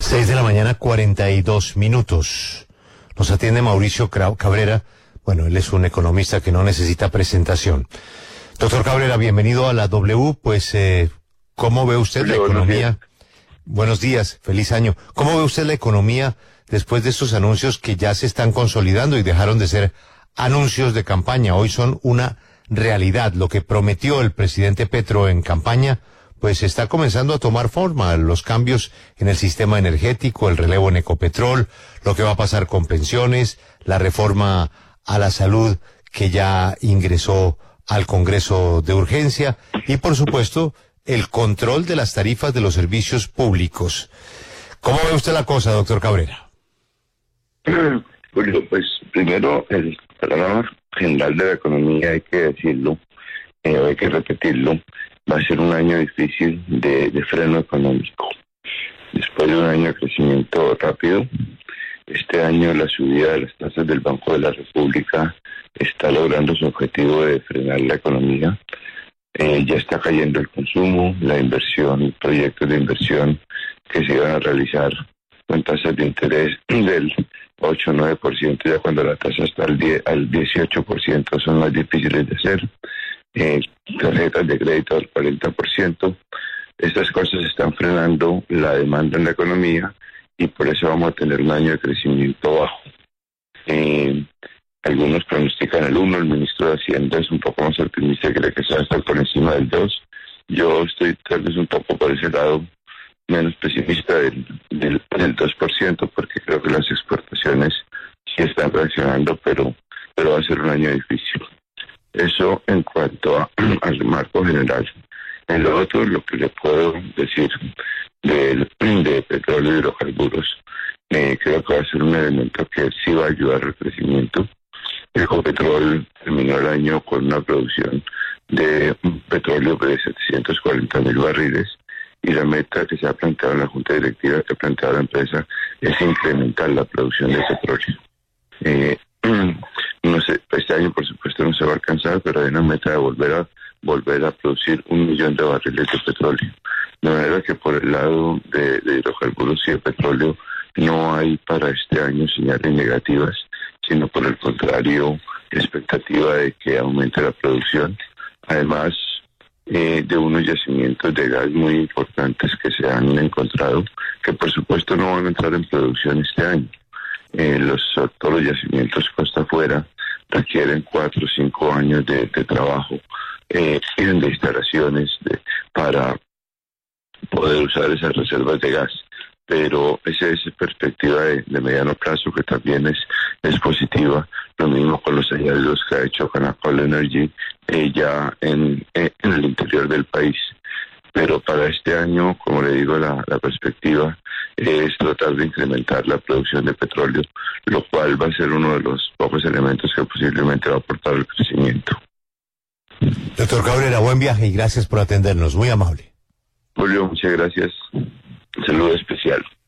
6 de la mañana, 42 minutos. Nos atiende Mauricio Cabrera. Bueno, él es un economista que no necesita presentación. Doctor Cabrera, bienvenido a la W. Pues, ¿cómo ve usted la economía? Buenos días, feliz año. ¿Cómo ve usted la economía después de estos anuncios que ya se están consolidando y dejaron de ser anuncios de campaña? Hoy son una realidad. Lo que prometió el presidente Petro en campaña, pues está comenzando a tomar forma. Los cambios en el sistema energético, el relevo en Ecopetrol, lo que va a pasar con pensiones, la reforma a la salud que ya ingresó al Congreso de urgencia y, por supuesto, el control de las tarifas de los servicios públicos. ¿Cómo ve usted la cosa, doctor Cabrera? Julio, pues primero el panorama general de la economía, hay que decirlo, hay que repetirlo, va a ser un año difícil de freno económico. Después de un año de crecimiento rápido, este año la subida de las tasas del Banco de la República está logrando su objetivo de frenar la economía. Ya está cayendo el consumo, la inversión, proyectos de inversión que se iban a realizar con tasas de interés del 8 o 9%, ya cuando la tasa está al 18% son más difíciles de hacer. Tarjetas de crédito al 40%. Estas cosas están frenando la demanda en la economía y por eso vamos a tener un año de crecimiento bajo. Algunos pronostican el 1, el ministro de Hacienda es un poco más optimista, cree que se va a estar por encima del 2. Yo estoy tal vez un poco por ese lado, menos pesimista del 2%, porque creo que las exportaciones sí están reaccionando, pero va a ser un año difícil. Eso en cuanto al marco general. En lo otro, lo que le puedo decir de petróleo y hidrocarburos, creo que va a ser un elemento que sí va a ayudar al crecimiento. Ecopetrol terminó el año con una producción de petróleo de 740,000 barriles y la meta que se ha planteado en la Junta Directiva, que ha planteado la empresa, es incrementar la producción de petróleo. No sé, este año por supuesto no se va a alcanzar, pero hay una meta de volver a producir 1 millón de barriles de petróleo. De manera que por el lado de hidrocarburos y de petróleo no hay para este año señales negativas, sino por el contrario, expectativa de que aumente la producción. Además de unos yacimientos de gas muy importantes que se han encontrado, que por supuesto no van a entrar en producción este año. Todos los yacimientos costa afuera requieren 4 o 5 años de trabajo de instalaciones para poder usar esas reservas de gas. Pero esa es perspectiva de mediano plazo, que también es positiva. Lo mismo con los hallazgos que ha hecho Canacol Energy ya en el interior del país. Pero para este año, como le digo, la perspectiva es tratar de incrementar la producción de petróleo, lo cual va a ser uno de los pocos elementos que posiblemente va a aportar al crecimiento. Doctor Cabrera, buen viaje y gracias por atendernos, muy amable. Julio, muchas gracias. Un saludo especial.